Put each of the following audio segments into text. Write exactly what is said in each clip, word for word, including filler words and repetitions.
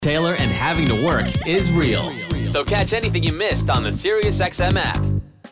Taylor and having to work is real. So catch anything you missed on the SiriusXM app.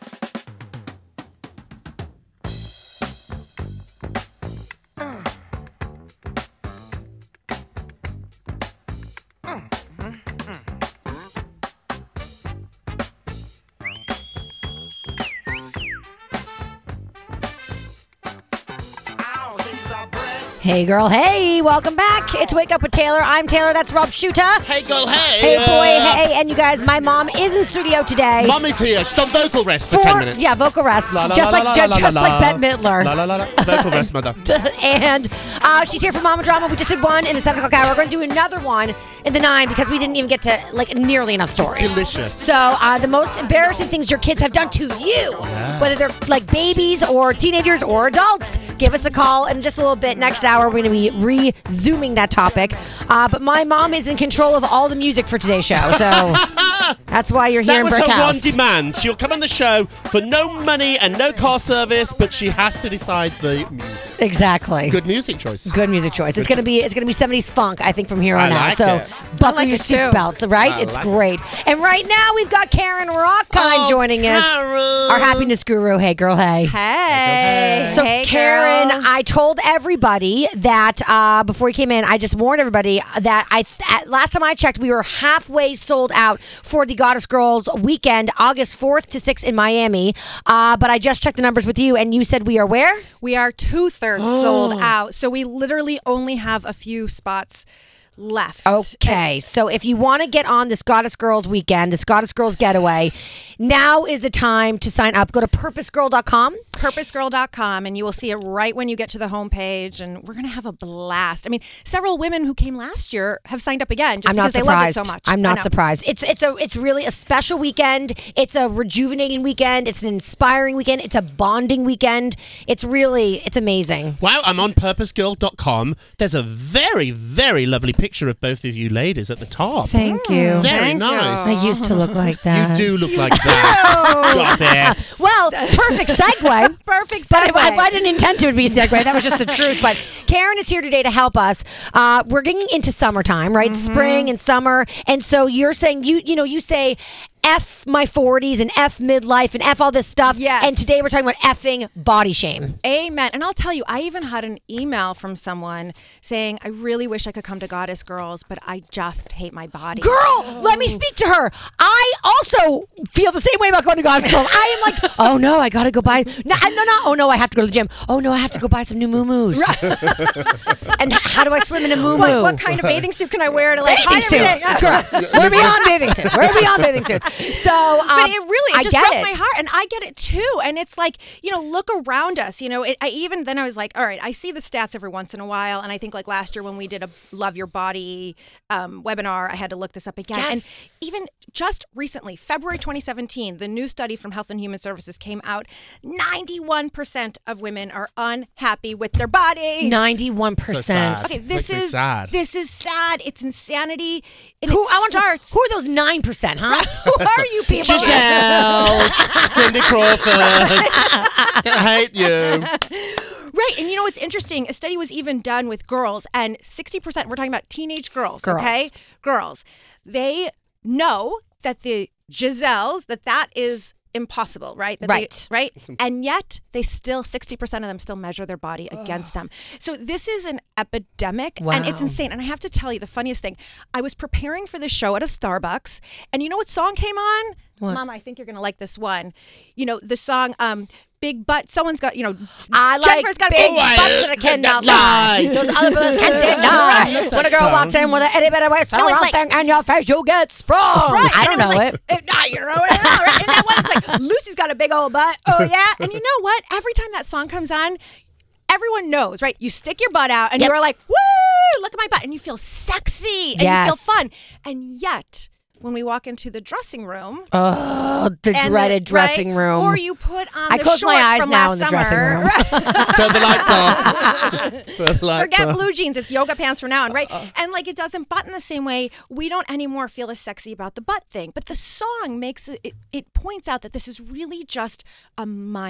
Hey girl, hey, welcome back. It's Wake Up with Taylor. I'm Taylor, that's Rob Shuta. Hey girl, hey. Hey boy, uh, hey. And you guys, my mom is in studio today. Mommy's here. She's on vocal rest for, for ten minutes. Yeah, vocal rest. La, la, just la, like la, ju- la, just la, like la. Bette Midler. La la la la. Vocal rest, mother. And uh, she's here for Mama Drama. We just did one in the seven o'clock hour. We're going to do another one in the nine because we didn't even get to like nearly enough stories. Delicious. So uh, the most embarrassing things your kids have done to you, Yeah. whether they're like babies or teenagers or adults, give us a call in just a little bit. Next hour, we're going to be resuming that topic. Uh, but my mom is in control of all the music for today's show, so that's why you're here That in was Brick her House. one demand. She'll come on the show for no money and no car service, but she has to decide the music. Exactly. Good music choice. Good music choice. It's gonna be it's gonna be seventies funk, I think, from here on I out. like So it. buckle like your it too. seatbelts, right? I It's like great. And right now we've got Karen Rockkind Oh, joining us, Karen. our happiness guru. Hey, girl. Hey. Hey. So Hey, Karen, girl. I told everybody that uh, before you came in, I just warned everybody that I th- at, last time I checked, we were halfway sold out for the Goddess Girls weekend, August fourth to sixth in Miami. Uh, but I just checked the numbers with you, and you said we are where? We are two-thirds Oh. sold out, so we literally only have a few spots left. Okay, so if you want to get on this Goddess Girls weekend, this Goddess Girls getaway, now is the time to sign up. Go to purpose girl dot com. purpose girl dot com, and you will see it right when you get to the homepage, and we're going to have a blast. I mean, several women who came last year have signed up again just I'm because not they surprised. loved it so much. I'm I not know. surprised. It's it's a it's really a special weekend. It's a rejuvenating weekend. It's an inspiring weekend. It's a bonding weekend. It's really it's amazing. Wow, I'm on purpose girl dot com. There's a very, very lovely picture of both of you ladies at the top. Thank you. Very Thank nice. you. I used to look like that. You do look like that. Stop it. Well, perfect segue. Perfect But segue. I, I didn't intend to be a segue. That was just the truth. But Karen is here today to help us. Uh, we're getting into summertime, right? Mm-hmm. Spring and summer. And so you're saying, you you know, you say F my forties and F midlife and F all this stuff. Yes. And today we're talking about effing body shame. Amen. And I'll tell you, I even had an email from someone saying, I really wish I could come to Goddess Girls, but I just hate my body. Girl, let me speak to her. I also feel the same way about going to Goddess Girls. I am like, oh no, I gotta go buy. No, no, no. Oh no, I have to go to the gym. Oh no, I have to go buy some new moo-moos. And how do I swim in a moo-moo? What, what kind of bathing suit can I wear to like Bathing hide suit. everything? Girl, we're beyond bathing suits. We're beyond bathing suits. So, um, But it really, it I just get broke it. my heart, and I get it too. And it's like, you know, look around us. You know, it, I even then I was like, all right, I see the stats every once in a while, and I think like last year when we did a Love Your Body um, webinar, I had to look this up again. Yes. And even just recently, February twenty seventeen, the new study from Health and Human Services came out. ninety-one percent of women are unhappy with their body. Ninety-one So percent. sad. Okay, this Makes me is sad. this is sad. It's insanity. And Who it I want starts. to? Who are those nine percent? Huh? Who are you people? Giselle, Cindy Crawford. I hate you. Right. And you know what's interesting? A study was even done with girls, and sixty percent, we're talking about teenage girls, Girls. okay? Girls. They know that the Giselles, that that is impossible, right? That Right. They, right? And yet they still, sixty percent of them still measure their body against them. So this is an epidemic, and it's Wow. insane. And I have to tell you the funniest thing. I was preparing for this show at a Starbucks, and you know what song came on? What? Mama, I think you're going to like this one. You know, the song, um, Big Butt. Someone's got, you know, I like Jennifer's got a big big butts butt. that I cannot lie. lie. Those other fellas can't deny. love that When a girl song. walks in with an itty bitty waist and No, a it's round like- thing in your face, you get sprung. Right. I and don't was know like, it. eh, nah, you don't know it. I know, right? And that one, it's like, Lucy's got a big old butt. Oh, yeah? And you know what? Every time that song comes on, everyone knows, right? You stick your butt out and Yep. you're like, woo, look at my butt. And you feel sexy and Yes. you feel fun. And yet, when we walk into the dressing room, Oh, the and dreaded the- dressing right? room. Or you put on I the close my shorts eyes from now last in the summer. dressing room. Right? Turn the lights off. Turn the lights Forget off. blue jeans. It's yoga pants from now on, right? And like it doesn't button the same way. We don't anymore feel as sexy about the butt thing. But the song makes it, it, it points out that this is really just a mind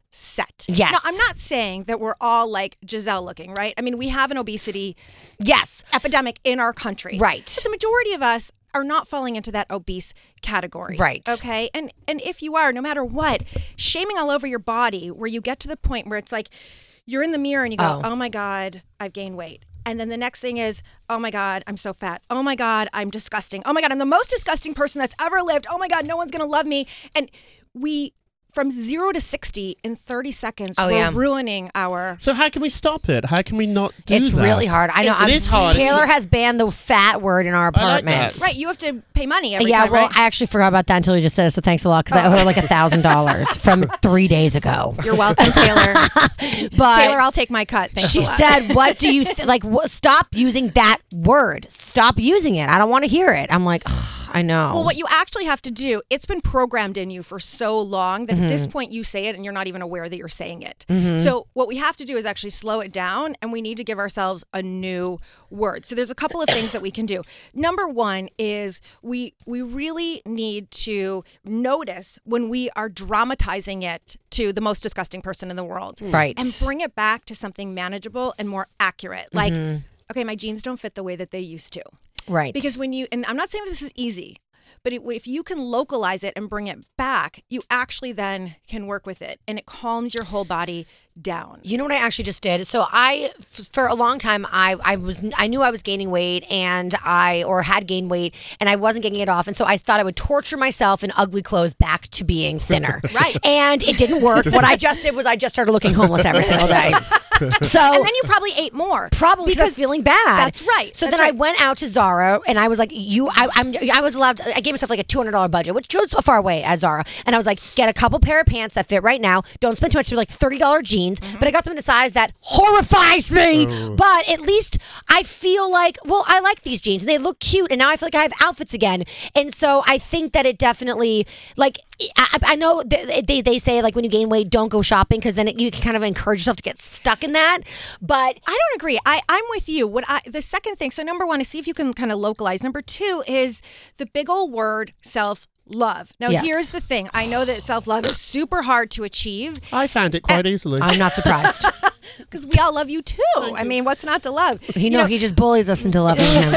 set. Yes. Now, I'm not saying that we're all like Giselle looking, right? I mean, we have an obesity yes. epidemic in our country. Right. But the majority of us are not falling into that obese category. Right. Okay. And and if you are, no matter what, shaming all over your body where you get to the point where it's like you're in the mirror and you go, Oh. oh my God, I've gained weight. And then the next thing is, oh my God, I'm so fat. Oh my God, I'm disgusting. Oh my God, I'm the most disgusting person that's ever lived. Oh my God, no one's going to love me. And we, from zero to sixty in thirty seconds, Oh, we're yeah. ruining our... So how can we stop it? How can we not do It's that? really hard. I know. It I'm, is hard. It's Taylor not- has banned the fat word in our I like apartment. that. Right, you have to pay money every yeah, time, well, right? I actually forgot about that until you just said it, so thanks a lot, because I owe her like a thousand dollars from three days ago. You're welcome, Taylor. But Taylor, I'll take my cut. Thanks she a lot. said, "What do you th- like? Wh- stop using that word. Stop using it. I don't want to hear it." I'm like, "Ugh, I know." Well, what you actually have to do, it's been programmed in you for so long that Mm-hmm. at this point you say it and you're not even aware that you're saying it. So what we have to do is actually slow it down, and we need to give ourselves a new word. So there's a couple of things that we can do. Number one is we we really need to notice when we are dramatizing it to the most disgusting person in the world. Right. And bring it back to something manageable and more accurate. Like, Mm-hmm. okay, my jeans don't fit the way that they used to. Right. Because when you, and I'm not saying this is easy, but it, if you can localize it and bring it back, you actually then can work with it and it calms your whole body down. You know what I actually just did? So I, f- for a long time, I, I was, I knew I was gaining weight and I, or had gained weight and I wasn't getting it off. And so I thought I would torture myself in ugly clothes back to being thinner. Right. And it didn't work. What I just did was I just started looking homeless every single day. So And then you probably ate more. Probably because I was feeling bad. That's right. So That's then I right. went out to Zara and I was like, "You, I, I'm, I was allowed. To, I gave myself like a two hundred dollar budget, which goes so far away at Zara, and I was like, get a couple pair of pants that fit right now. Don't spend too much. They're like thirty dollar jeans, Mm-hmm. but I got them in a size that horrifies me. But at least I feel like, well, I like these jeans and they look cute, and now I feel like I have outfits again. And so I think that it definitely, like, I, I know they, they they say like when you gain weight, don't go shopping because then it, you can kind of encourage yourself to get stuck in that. But I don't agree. I, I'm with you. What I the second thing, so number one is see if you can kind of localize. Number two is the big old word self love. Now Yes. here's the thing. I know that self love is super hard to achieve I found it quite easily. I'm not surprised. because we all love you too. I mean, what's not to love? He You know, he just bullies us into loving him.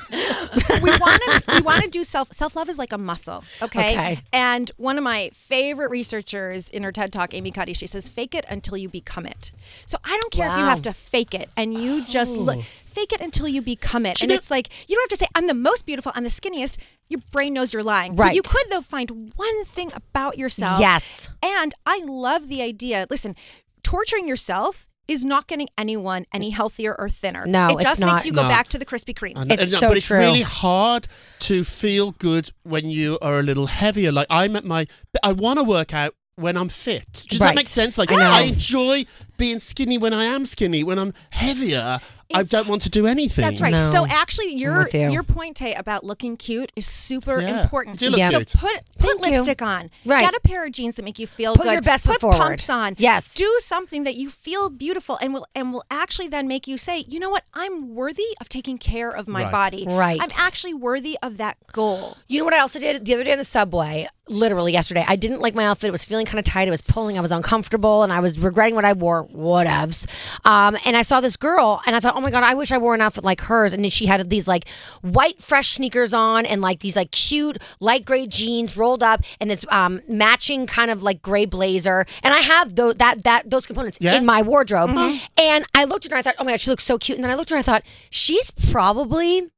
we want to we want to do self self love is like a muscle, okay? Okay. And one of my favorite researchers in her TED Talk, Amy Cuddy, she says, "Fake it until you become it." So I don't care if you Wow. have to fake it, and you just look. Fake it until you become it. And know- it's like, you don't have to say, I'm the most beautiful, I'm the skinniest. Your brain knows you're lying. Right. But you could, though, find one thing about yourself. Yes. And I love the idea. Listen, torturing yourself is not getting anyone any healthier or thinner. No, it it's just not. makes you go No. back to the Krispy Kremes. And- It's and- so but it's true. really hard to feel good when you are a little heavier. Like I'm at my, I want to work out when I'm fit. Does Right. that make sense? Like I know. I enjoy being skinny when I am skinny. When I'm heavier, I don't want to do anything. That's right. No. So actually, your with you. your point, Tay, about looking cute is super Yeah. important. You do look Yeah. So cute. put put Thank you. lipstick on. Right. Get a pair of jeans that make you feel Put good. your best foot put forward. pumps on. Yes. Do something that you feel beautiful and will and will actually then make you say, you know what, I'm worthy of taking care of my Right. body. Right. I'm actually worthy of that goal. You know what I also did the other day on the subway? Literally yesterday, I didn't like my outfit. It was feeling kind of tight. It was pulling. I was uncomfortable, and I was regretting what I wore. Whatevs. Um, and I saw this girl, and I thought, oh my god, I wish I wore an outfit like hers. And then she had these like white fresh sneakers on, and like these like cute light gray jeans rolled up, and this um, matching kind of like gray blazer. And I have those that that those components Yeah. in my wardrobe. And I looked at her, and I thought, oh my god, she looks so cute. And then I looked at her, and I thought, she's probably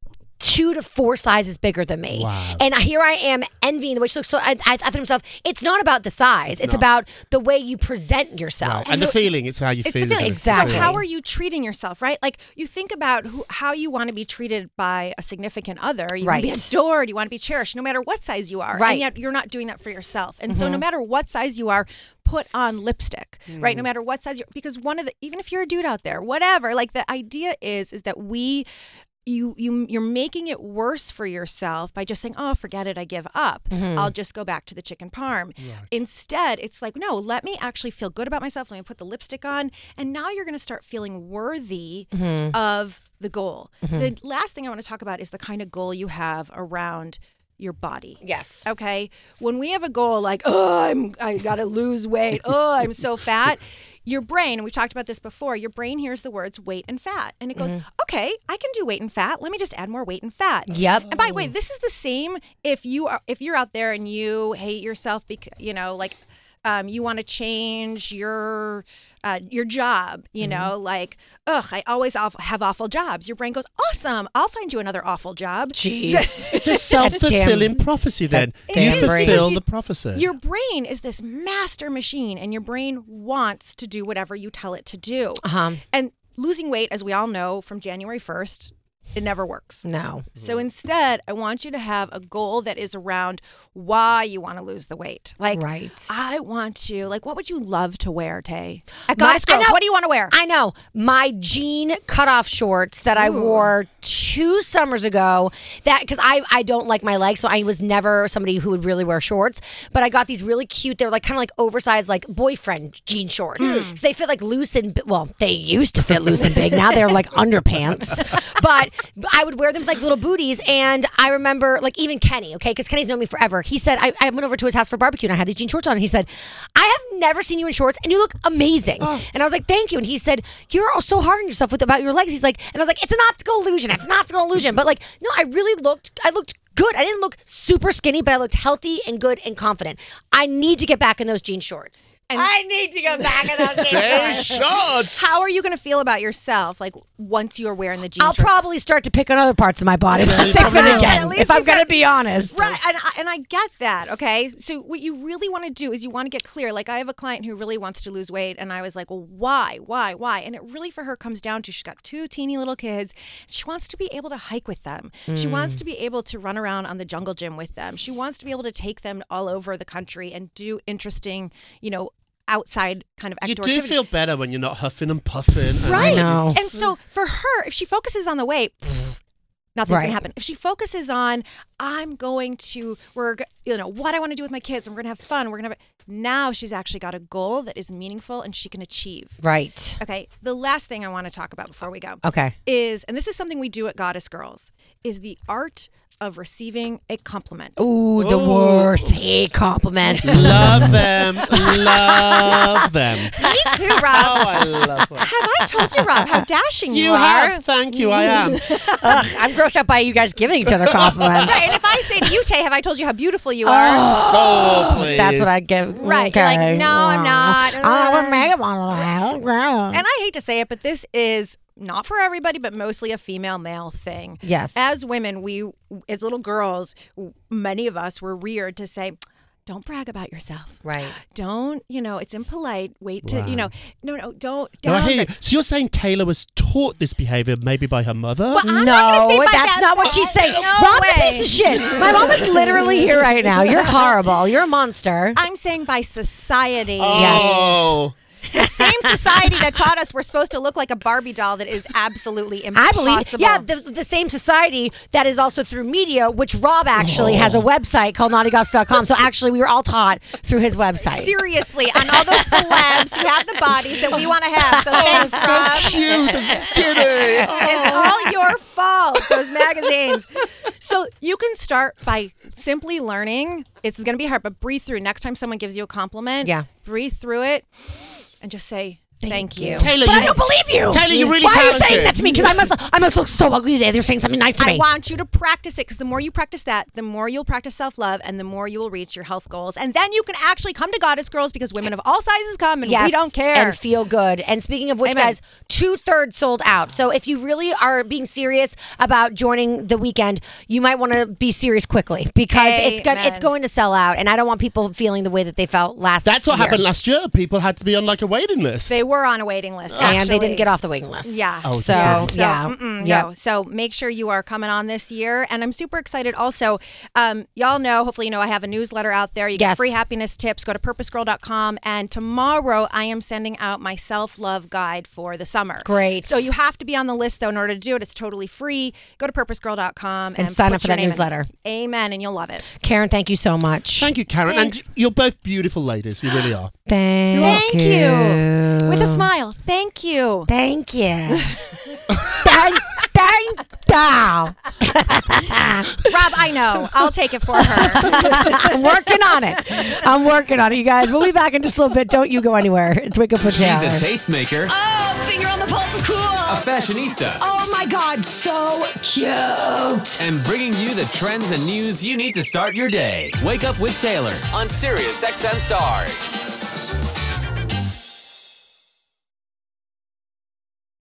two to four sizes bigger than me. Wow. And here I am envying the way she looks. So I, I, I thought to myself, it's not about the size. It's, not. about the way you present yourself. Right. And the feeling, it's how you It's feel. the feeling. isn't it? Exactly. So how are you treating yourself, right? Like you think about who, how you want to be treated by a significant other. You want to be Right. adored. You want to be cherished, no matter what size you are. Right. And yet you're not doing that for yourself. And so no matter what size you are, put on lipstick, right? No matter what size you're, because one of the, even if you're a dude out there, whatever, like the idea is, is that we, you you you're making it worse for yourself by just saying, oh, forget it, I give up. I'll just go back to the chicken parm. Instead, it's like, no, let me actually feel good about myself. Let me put the lipstick on. And now you're going to start feeling worthy of the goal. The last thing I want to talk about is the kind of goal you have around your body. Yes. Okay. When we have a goal like, oh, I'm, I got to lose weight. Oh, I'm so fat. Your brain, and we've talked about this before, your brain hears the words weight and fat. And it goes, mm-hmm. okay, I can do weight and fat. Let me just add more weight and fat. Yep. And by the way, this is the same if you are, if you're out there and you hate yourself because, you know, like, Um, you want to change your uh, your job, you mm-hmm. know, like, ugh, I always awful, have awful jobs. Your brain goes, awesome, I'll find you another awful job. Jeez. It's a self-fulfilling prophecy then. You fulfill the prophecy. Your brain is this master machine, and your brain wants to do whatever you tell it to do. Uh-huh. And losing weight, as we all know, from January first, it never works. No. So instead, I want you to have a goal that is around why you want to lose the weight. Like, right. I want to, like, what would you love to wear, Tay? At My- Goddess Girls, I know- what do you want to wear? I know. My jean cutoff shorts that I Ooh. wore two summers ago, that because I, I don't like my legs, so I was never somebody who would really wear shorts. But I got these really cute, they're like kind of like oversized, like boyfriend jean shorts. Mm. So they fit like loose and, bi- well, they used to fit loose and big. Now they're like underpants. But I would wear them with like little booties. And I remember like even Kenny, okay, because Kenny's known me forever. He said, I, I went over to his house for barbecue and I had these jean shorts on. And he said, I have never seen you in shorts and you look amazing. Oh. And I was like, thank you. And he said, you're so hard on yourself with about your legs. He's like, and I was like, it's an optical illusion. It's an optical illusion. But like, no, I really looked, I looked good. I didn't look super skinny, but I looked healthy and good and confident. I need to get back in those jean shorts. And I need to get back in those jean They shorts. should. How are you going to feel about yourself, like, once you are wearing the jean I'll shorts? probably start to pick on other parts of my body. Yeah, you Fix probably it will. again, At least if I'm you going to said- be honest. Right, and I, and I get that, okay? So what you really want to do is you want to get clear. Like, I have a client who really wants to lose weight, and I was like, well, why, why, why? And it really, for her, comes down to she's got two teeny little kids. She wants to be able to hike with them. Mm. She wants to be able to run around on the jungle gym with them. She wants to be able to take them all over the country and do interesting, you know, outside kind of You activity. do feel better when you're not huffing and puffing. And Right. I know. And so for her, if she focuses on the weight, pfft, nothing's Right. going to happen. If she focuses on, I'm going to, we're, g- you know, what I want to do with my kids, and we're going to have fun, we're going to have, now she's actually got a goal that is meaningful and she can achieve. Right. Okay. The last thing I want to talk about before we go Okay. is, and this is something we do at Goddess Girls, is the art of receiving a compliment. Ooh, the Ooh. worst. Hate compliment. Love them. Love them. Me too, Rob. Oh, I love them. Have I told you, Rob, how dashing you, You are? have. Thank you. I am. Ugh, I'm grossed out by you guys giving each other compliments. Right, and if I say to you, Tay, have I told you how beautiful you are? Oh, please. That's what I give. Right, you're like, Okay. no, I'm not. I would make it one. And I hate to say it, but this is not for everybody, but mostly a female-male thing. Yes. As women, we, as little girls, many of us were reared to say, don't brag about yourself. Right. Don't, you know, it's impolite. Wait to, Wow. you know, no, no, don't. No, I hear you. downgrade. So you're saying Taylor was taught this behavior maybe by her mother? Well, I'm no, not gonna say by that's that- not what she's saying. No Rob's a way. piece of shit. My mom is literally here right now. You're horrible. You're a monster. I'm saying by society. Oh. The same society that taught us we're supposed to look like a Barbie doll that is absolutely I impossible. believe, yeah, the, the same society that is also through media, which Rob actually has a website called naughty goss dot com. So actually, we were all taught through his website. Seriously, on all those celebs who have the bodies that we want to have. So Oh, thanks, so Rob. cute and skinny. It's all your fault, those magazines. So you can start by simply learning. It's going to be hard, but breathe through. Next time someone gives you a compliment, Yeah. breathe through it and just say, thank, you. Taylor, But you I don't believe you. Taylor, you're really Why are you talented. saying that to me? Because I must, I must look so ugly today. They're saying something nice to I me. want you to practice it, because the more you practice that, the more you'll practice self-love and the more you will reach your health goals. And then you can actually come to Goddess Girls, because women of all sizes come and Yes, we don't care. and feel good. And speaking of which, Amen. guys, two thirds sold out. So if you really are being serious about joining the weekend, you might want to be serious quickly, because it's going Amen. it's going to sell out, and I don't want people feeling the way that they felt last. That's what year. happened last year. People had to be on like a waiting list. They were on a waiting list, and they actually. didn't get off the waiting list. Yeah. Oh, so yeah. So, yeah, mm-mm, Yep. no. So make sure you are coming on this year. And I'm super excited also. Um, y'all know, hopefully you know, I have a newsletter out there. You get Yes. free happiness tips. Go to purpose girl dot com. And tomorrow I am sending out my self-love guide for the summer. Great. So you have to be on the list, though, in order to do it. It's totally free. Go to purpose girl dot com and, And sign put up for your that name in. newsletter. Amen. And you'll love it. Karen, thank you so much. Thank you, Karen. Thanks. And you're both beautiful ladies. You really are. Thank, Thank you. you. With a smile. Thank you. Thank you. thank, Thank you. Rob, I know. I'll take it for her. I'm working on it. I'm working on it, you guys. We'll be back in just a little bit. Don't you go anywhere. It's Wake Up with She's a Taylor. tastemaker, Oh, finger on the pulse of cool. a fashionista, Oh my God, so cute. and bringing you the trends and news you need to start your day. Wake Up with Taylor on Sirius X M Stars.